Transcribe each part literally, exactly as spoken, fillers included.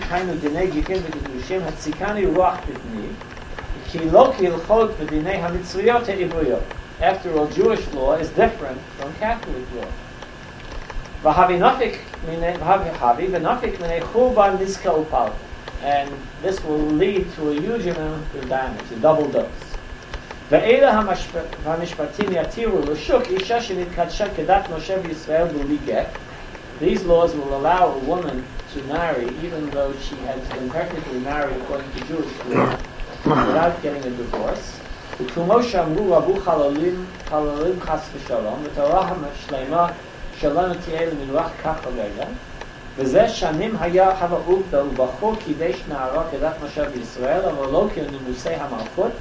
היינו דיני גיטין וגירושים, הציקני רוח בבני, כי לא כהלכות בדיני המצריות העבריות. After all, Jewish law is different from Catholic law. והבי נפיק מני חורבן נזקה ופלטה. And this will lead to a huge amount of damage, a double dose. ואלה המשפטים יתירו לשוק אישה שנתקדשה כדת משה בישראל בלי גט. These laws will allow a woman to marry even though she has been technically married according to Jewish law without getting a divorce. וכמו שאמרו רבו חללים, חללים חס ושלום, ותורה השלמה שלנו תהיה למנוח כך הרגע, וזה שנים היה הווה עובדא ובחור קידש נערה כדת משה בישראל, אבל לא כנימוסי המלכות,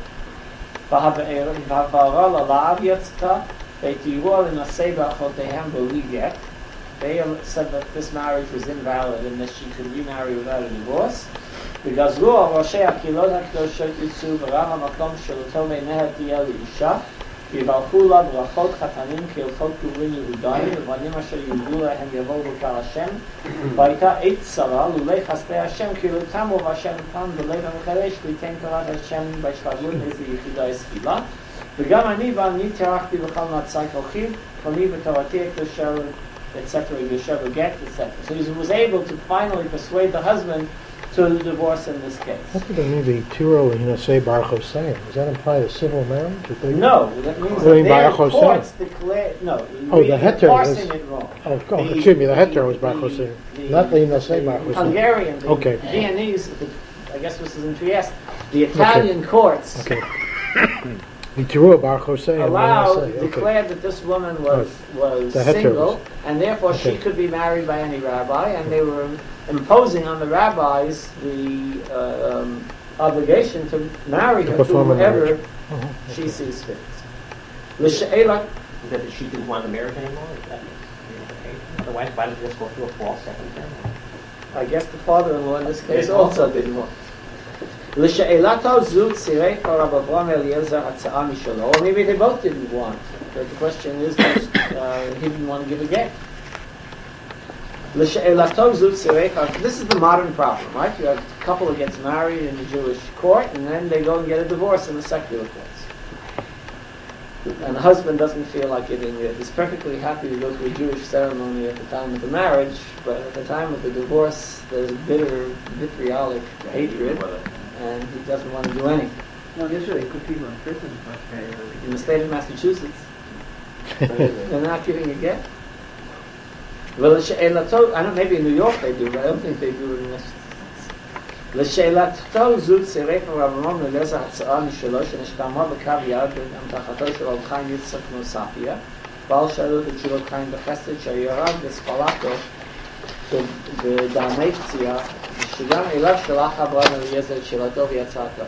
והעברה ללעב יצאה, ותראו לנשא באחותיהם בלי גט. They said that this marriage was invalid and that she could remarry without a divorce. וגזרו על ראשי הקהילות הקדושות יצאו ורב המקום של אותו מעיניה תהיה לאישה, ויברכו לה ברכות חתנים כהלכות גורים יהודיים, ובנים אשר יהודו להם יבואו בקהל השם. והייתה עת צרה לולי חסדי השם, כאילו תמו והשם פעם בלב המקדש, ליתן תורת השם בהשתדלות איזו יחידה הסביבה. וגם אני ואני תרחתי בכל מצי כוחי, כלמי בתורתי הקדושה, et cetera, Yeshua get, et cetera. So he was able to finally persuade the husband to the divorce in this case. What did it mean the Tiro and say Baruch Hosea? Does that imply a civil marriage? No, that means that their courts declared, no, oh, the heter was, it wrong. Oh, oh the, excuse me, the heter was Baruch Hosea. Not the Yinasei Baruch Hosea. Hungarian, the okay. Viennese, the, I guess this is in Trieste, the Italian okay. courts okay. The Teruah Baruch Hosea allowed, okay. declared that this woman was, was single, was. and therefore okay. she could be married by any rabbi, and they were imposing on the rabbis the uh, um, obligation to marry to her to whoever uh-huh. she okay. sees fit. That she didn't want the marriage anymore? Is that, otherwise, why did she just go through a false second term? I guess the father-in-law in this case also didn't want. L'she'elato zu tzirei Rav Avraham Eliezer hatza'ah mishalo. Or maybe they both didn't want. But the question is that uh, he didn't want to give a get. L'she'elato zu tzirei. This is the modern problem, right? You have a couple that gets married in the Jewish court, and then they go and get a divorce in the secular courts. And the husband doesn't feel like giving it. He's perfectly happy to go to a Jewish ceremony at the time of the marriage, but at the time of the divorce, there's bitter, vitriolic hatred. And he doesn't want to do anything. No, yesterday they put people in prison. In the state of Massachusetts. They're not giving a get. Well, I don't. Maybe in New York they do, but I don't think they do it in Massachusetts. לשאלתו זו צירף הרב עמרם אליעזר הצעה משלו שנשתמרה בקו יד באמתחתו של רב חיים יצחק נוספיה, ועל שאלות ותשובות חיים בחסד שירד בספלתו בדעמי פציעה, שגם אליו שלח אברהם אליעזר את שאלתו ויצאתו.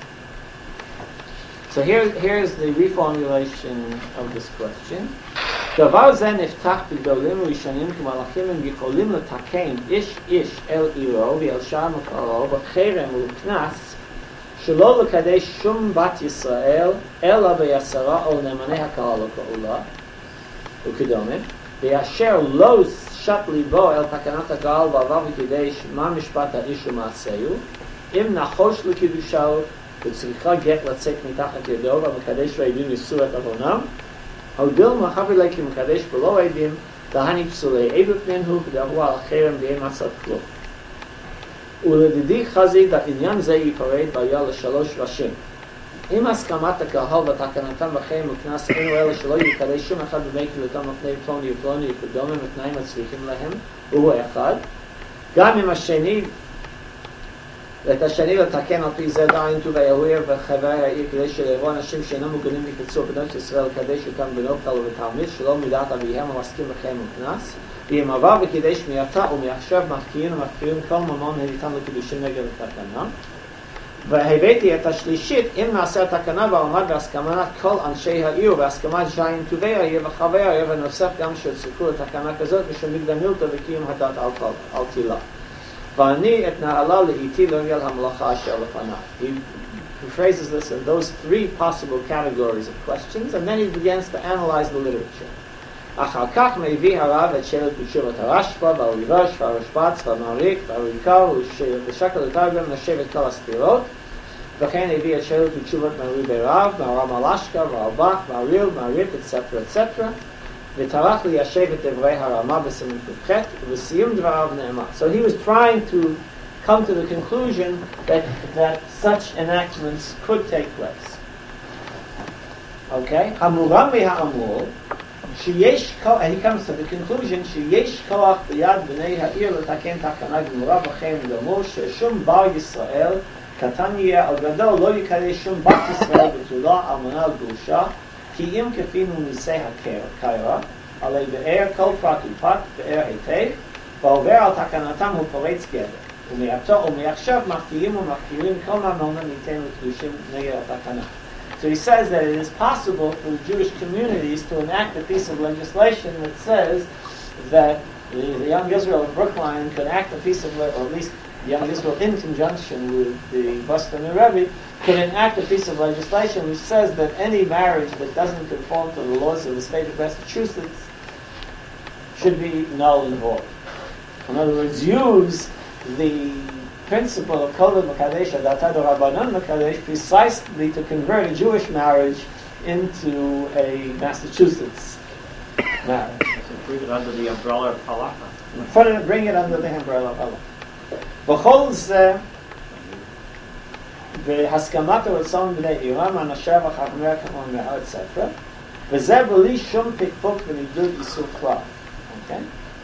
So here, here's the reformulation of this question. דבר זה נפתח בגדולים ראשונים כמלאכים הם יכולים לתקן איש איש אל עירו ואל שער מקורו בחרם ובקנס שלא לקדש שום בת ישראל אלא ביסרה או נאמני הקהל וכאולה וכדומה ואשר לא שט ליבו אל תקנת הקהל בעבר וקידש מה משפט האיש ומעשהו אם נחוש לקידושו וצריכה גט לצאת מתחת ידו והמקדש והעדים ניסו את עוונם הודיל מחבר לי כמקדש בלא עדים דהני פסולי עדות מנהו ודאבו על החרם ואין מעשת כלום ולדידי חזיק העניין זה ייפרד והיה לשלוש ראשים עם הסכמת הקהל ותקנתם בחרם וכנס אינו אלה שלא יקדש שום אחד במי קהילתם לפני פלוני ופלוני וקדומה מתנאים הצריכים להם והוא אחד גם עם השני ואת השני לתקן על פי זה דעין טוב היהויה וחברי העיר כדי שלרוא אנשים שאינם מוגנים לקצור בנות ישראל לקדש אותם בנופל ובתלמיד שלא מידת אביהם המסכים לכם וכנס ואם עבר וקידש מעתה ומעכשיו מחקירים ומחקירים כל ממון הניתן לקידושים נגד התקנה והבאתי את השלישית אם נעשה התקנה ועומד בהסכמת כל אנשי העיר והסכמת ז'ין טובי העיר וחברי העיר ונוסף גם שצריכו לתקנה כזאת משום מגדמילתו וקיום הדת על תילה ואני את נעלה לאיתי לרגל המלאכה אשר לפניו. He phrases this in those three possible categories of questions, and then he begins to analyze the literature. אחר כך מביא הרב את שאלת בתשובת הרשב"א והריב"ש והרשב"ץ והמעריק והריקה ושקל לתרגם נשב את כל הסתירות, וכן הביא את שאלת בתשובת מריבי רב, מהרם הלשקה והרבח והריל והריף אצטרה אצטרה, וטרח ליישב את דברי הרמה בסימן ק"ח, ובסיום דבריו נאמר. So he was trying to come to the conclusion that, that such enactments could take place. Okay? המורם והאמור, שיש, and he comes to the conclusion, שיש כוח ביד בני העיר לתקן תקנה גמורה וכן גמור, ששום בר ישראל, קטן יהיה או גדול, לא יקרא שום בת ישראל בתולה, אלמנה גרושה, כי אם כפינו ניסי הקרע, עלי באר כל פרט ופרט, באר היטב, ועובר על תקנתם הוא פורץ גדר. ומעתו ומעכשיו מחטיאים ומחטירים כל ממונה ניתן לקדושים נגד התקנה. So he says that it is possible for the Jewish communities to enact a piece of legislation that says that the, the young Israel of Brookline could enact a piece of, or at least the young Israel in conjunction with the Boston Rebbe, could enact a piece of legislation which says that any marriage that doesn't conform to the laws of the state of Massachusetts should be null and void. In other words, use the principle of Kodesh Makadesh Adatad Rabbanon Makadesh precisely to convert a Jewish marriage into a Massachusetts marriage. So bring it under the umbrella of halakha. Put it, bring it under the umbrella of halakha. בכל זה, בהסכמת הרצון בני עירם, אנשיו וחכמי הכמון מהארץ ספר, וזה בלי שום פקפוק ונידוד איסור כלל. Okay?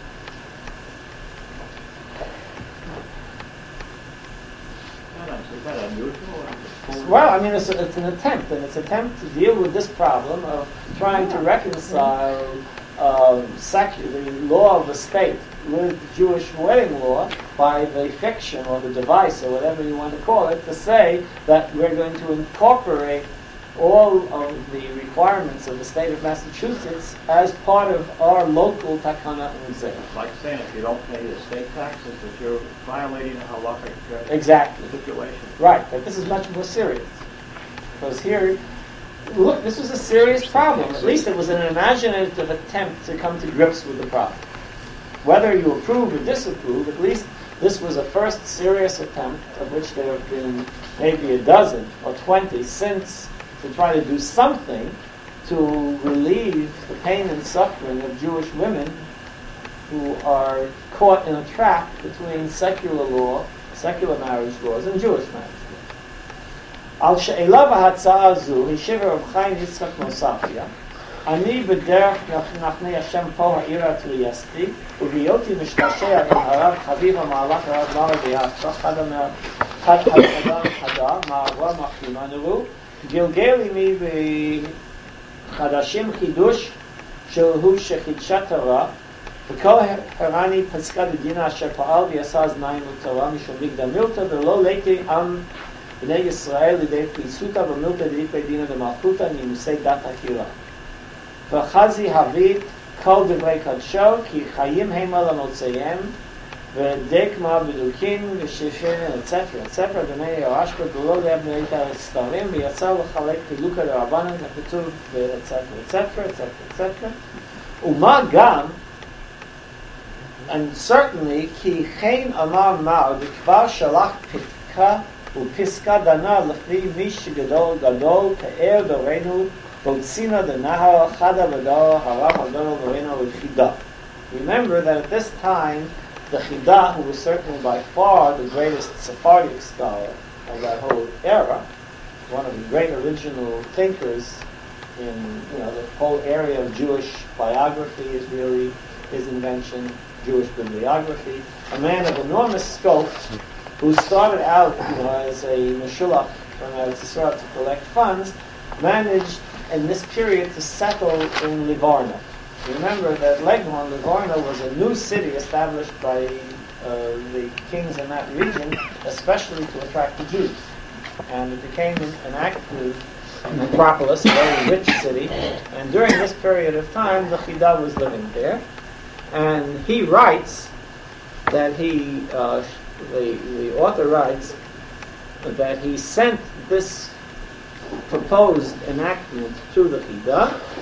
Is that unusual? Well, I mean, it's, a, it's an attempt, and it's an attempt to deal with this problem of trying to reconcile uh, secular, the law of the state with Jewish wedding law by the fiction or the device or whatever you want to call it, to say that we're going to incorporate all of the requirements of the state of Massachusetts as part of our local takana and zeh. It's like saying if you don't pay the state taxes, that you're violating the halakhic Exactly. stipulation. Right, but this is much more serious. Because here, look, this was a serious problem. At least it was an imaginative attempt to come to grips with the problem. Whether you approve or disapprove, at least this was a first serious attempt, of which there have been maybe a dozen or twenty since, to try to do something to relieve the pain and suffering of Jewish women who are caught in a trap between secular law, secular marriage laws, and Jewish marriage laws. Al she'ela v'hatzah azu, hishiv Rav Chaim Yitzchak Mosafia, אני בדרך לפני השם פה העירה טרייסטי, ובהיותי משתעשע עם הרב חביב המהלך הרב מרא ביאסטה, חד חדם חדה, מערבה מחכימה נראו, גלגל עמי בחדשים חידוש שהוא שחידשה תורה, וכל הרני פסקה דדינה אשר פעל ויעשה אזניים לתורה משום בגדה מילתא, ולא ליתי עם בני ישראל לידי פריסותא ומילתא דאיפי דינא דמלכותא נימוסי דת הקהילה. וחזי הביא כל דברי קדשו, כי חיים המה למוצאיהם, ודקמה בדוקין, ושפין, אצטרה, אצטרה, בני הרשב"א, ולא לבני את הסתרים, ויצא לחלק פילוקה לרבנן, הכתוב, ואצטרה, אצטרה, אצטרה, אצטרה. ומה גם, and certainly, כי כן אמר מר, וכבר שלח פתקה ופסקה דנה לפי מי שגדול גדול, פאר דורנו, Botsina the Nahar Chada Vadar Harav Hadar Lorena Chida. Remember that at this time, the Chida, who was certainly by far the greatest Sephardic scholar of that whole era, one of the great original thinkers in you know the whole area of Jewish biography is really his invention, Jewish bibliography. A man of enormous scope who started out you know, as a Meshulach from Eretz Yisrael to collect funds, managed in this period to settle in Livorno. Remember that Leghorn, Livorno, was a new city established by uh, the kings in that region, especially to attract the Jews. And it became an active metropolis, a very rich city. And during this period of time, the Chida was living there. And he writes that he, uh, the, the author writes that he sent this proposed enactment to the Chida,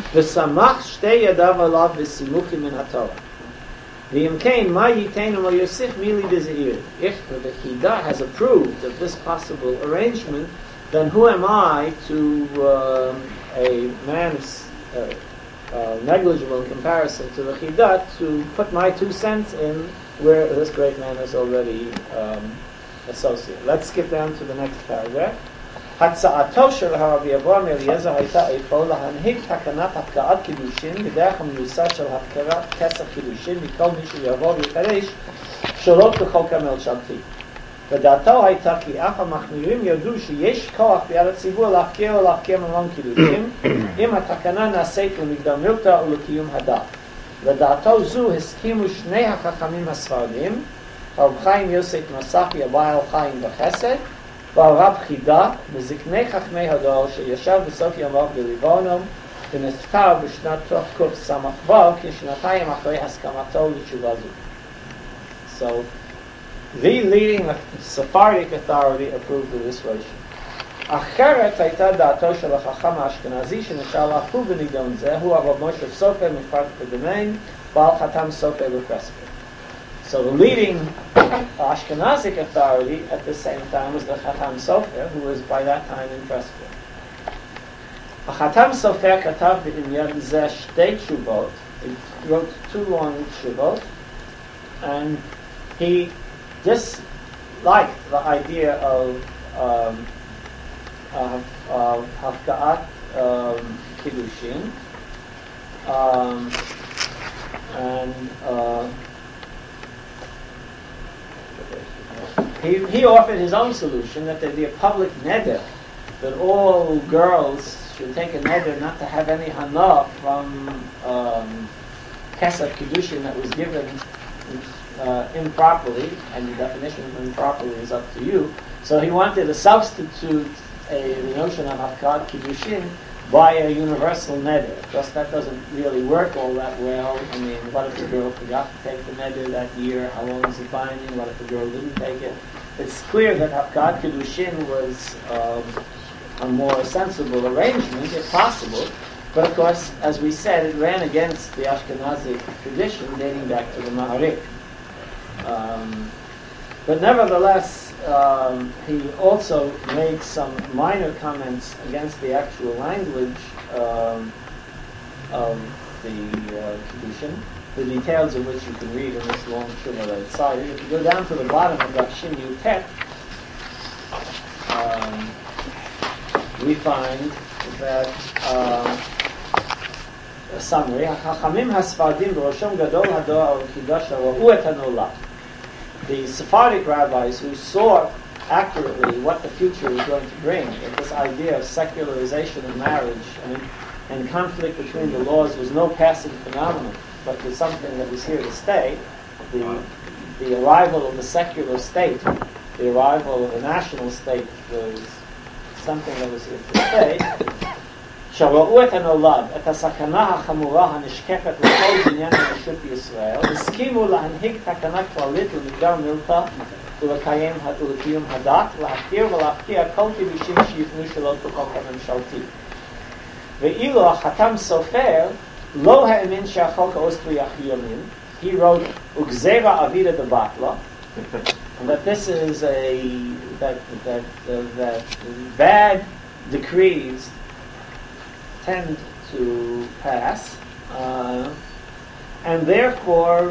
ושמח שתי ידיו עליו בסימוכים מן התורה. ואם כן, מה ייתנו מה יוסיף מילי דזעיר? If the Chida has approved of this possible arrangement, then who am I to um, a man's uh, uh, negligible in comparison to the Chida to put my two cents in where this great man is already um, associated. Let's skip down to the next paragraph. הצעתו של הרבי אברהם אליעזר הייתה אפוא להנהיג תקנת הפקעת קידושין בדרך המיוסד של הפקרת כסף קידושין מכל מי שיבוא ויקדש שלא כחוק הממשלתי. ודעתו הייתה כי אף המחמירים ידעו שיש כוח ביד הציבור להפקיר או להפקיר ממון קידושין אם התקנה נעשית למגדר מילתא ולקיום הדת. ודעתו זו הסכימו שני החכמים הספרדים, הרב חיים יוסף מספי הבעל חיים בחסד והרב חידה מזקני חכמי הדור שישב בסוף ימיו בליבונום ונפטר בשנת תקס"ו כשנתיים אחרי הסכמתו לתשובה זו. So, the leading Sephardic authority approved of this ratio. אחרת הייתה דעתו של החכם האשכנזי שנשאר להפו בנידון זה, הוא הרב משה סופר מפרק בדמיין, בעל חתם סופר בפרספר. So the leading Ashkenazic authority at the same time was the Chatam Sofer, who was by that time in Presbyterian. Chatam Sofer katav b'inyan zeh shtei tshuvot. He wrote two long tshuvot, and he disliked the idea of um, of, of hafka'at um, kiddushin, um, and uh, He, he offered his own solution, that there be a public neder, that all girls should take a neder not to have any hana from um, kesef kiddushin that was given uh, improperly, and the definition of improperly is up to you. So he wanted to substitute a, the notion of hafkad kiddushin by a universal neder. Of course, that doesn't really work all that well. I mean, what if the girl forgot to take the neder that year? How long is it binding? What if the girl didn't take it? It's clear that hafkad kiddushin was um, a more sensible arrangement, if possible. But of course, as we said, it ran against the Ashkenazi tradition dating back to the Maharik. Um, but nevertheless, Um, he also made some minor comments against the actual language um, of the uh, Kiddushin, the details of which you can read in this long shuvah that I cited. If you go down to the bottom of that Shin Yutet, um, we find that um, a summary, החכמים הספרדים בראשם גדול הדור החידש ראו את הנולד. The Sephardic rabbis who saw accurately what the future was going to bring, that this idea of secularization of marriage and, and conflict between the laws was no passing phenomenon, but was something that was here to stay, the, the arrival of the secular state, the arrival of the national state was something that was here to stay. שראו את הנולד, את הסכנה החמורה הנשקפת לכל בניין הרשות בישראל, הסכימו להנהיג תקנה כללית למגדר מילתא ולקיים ולקיום הדת, להכיר ולהפקיע כל קידושים שיפנו שלא כחוק הממשלתי. ואילו החתם סופר לא האמין שהחוק האוסטרי החיומים, he wrote וגזירה אבידא דבטלה, and that this is a that that uh, that bad decrees tend to pass, uh, and therefore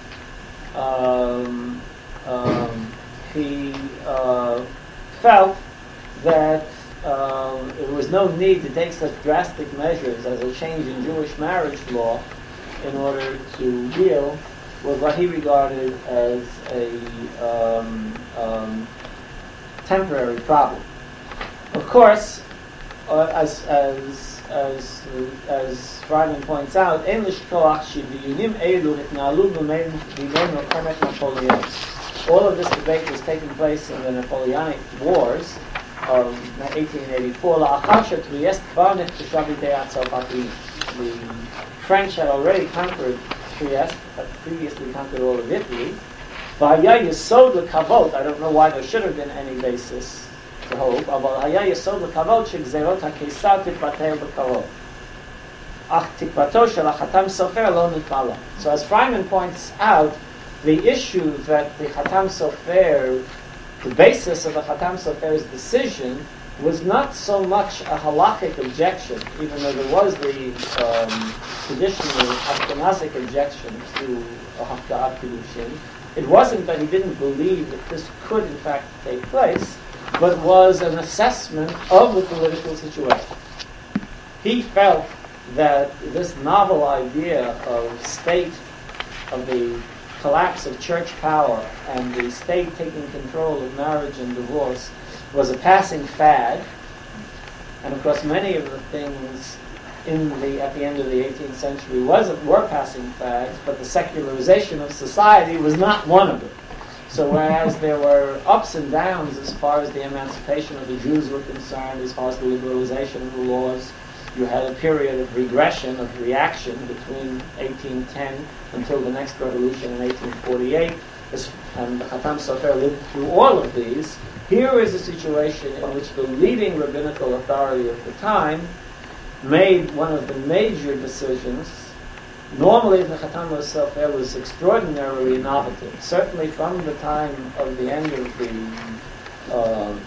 um, um, he uh, felt that uh, there was no need to take such drastic measures as a change in Jewish marriage law in order to deal with what he regarded as a um, um, temporary problem. Of course, uh, as as As as Friedman points out, אין לשכוח שדיונים אלו התנהלו בימי מלחמת נפוליאון. All of this debate was taking place in the Napoleonic Wars of eighteen eighty-four. לאחר שטריאסט כבר נכבשה בידי הצרפתים. The French had already conquered Trieste, but previously conquered all of Italy. והיה יסוד לכבוד, I don't know why there should have been any basis to hope, אבל היה יסוד לכבוד שגזירות הקיסר תתבטל בקרוב. ach tikvato shel hachatam sofer lo nitmala. So as Freiman points out, the issue that the Hatam Sofer, the basis of the Hatam Sofer's decision, was not so much a halachic objection, even though there was the um, traditional Ashkenazic objection to Haftarah Kiddushin. It wasn't that he didn't believe that this could in fact take place, but was an assessment of the political situation. He felt that this novel idea of state, of the collapse of church power and the state taking control of marriage and divorce was a passing fad, and of course many of the things in the at the end of the eighteenth century was were passing fads, but the secularization of society was not one of them. So whereas there were ups and downs as far as the emancipation of the Jews were concerned, as far as the liberalization of the laws, you had a period of regression, of reaction between eighteen ten until the next revolution in eighteen forty-eight, and the Hatam Sofer lived through all of these. Here is a situation in which the leading rabbinical authority of the time made one of the major decisions. Normally the Hatam Sofer was extraordinarily innovative. Certainly from the time of the end of the uh,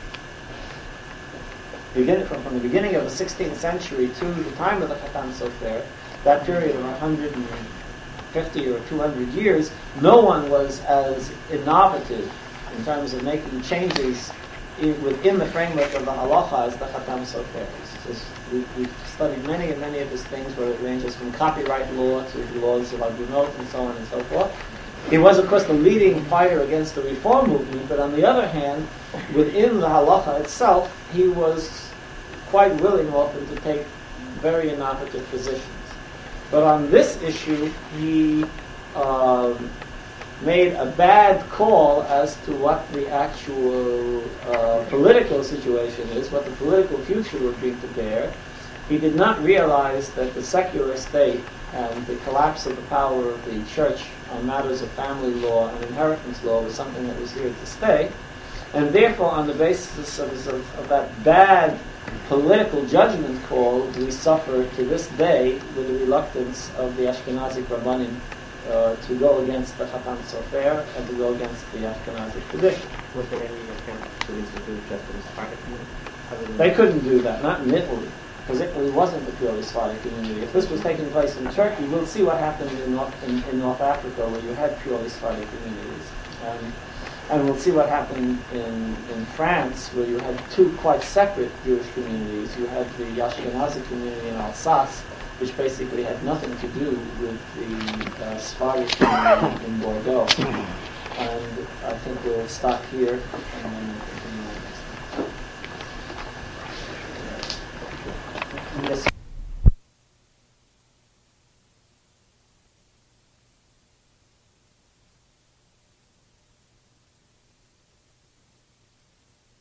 Begin, from, from the beginning of the sixteenth century to the time of the Hatam Sofer, that period of one hundred fifty or two hundred years, no one was as innovative in terms of making changes in, within the framework of the halacha as the Hatam Sofer. Just, we, we've studied many and many of his things, where it ranges from copyright law to the laws of Agunot and so on and so forth. He was, of course, the leading fighter against the reform movement, but on the other hand, within the halacha itself, he was quite willing often to take very innovative positions. But on this issue, he um, made a bad call as to what the actual uh, political situation is, what the political future would bring to bear. He did not realize that the secular state and the collapse of the power of the church on matters of family law and inheritance law was something that was here to stay. And therefore, on the basis of, of, of that bad political judgment call, we suffer to this day with the reluctance of the Ashkenazic Rabbanim uh, to go against the Hatam Sofer and to go against the Ashkenazic tradition. Was there any attempt to institute just in Sephardic community? They couldn't do that, not in Italy, because Italy wasn't a purely Sephardic community. If this was taking place in Turkey, we'll see what happened in North, in, in North Africa, where you had purely Sephardic communities. Um, And we'll see what happened in, in France, where you had two quite separate Jewish communities. You had the Ashkenazi community in Alsace, which basically had nothing to do with the uh, Sephardic community in Bordeaux. And I think we'll stop here and then continue next time. Yes.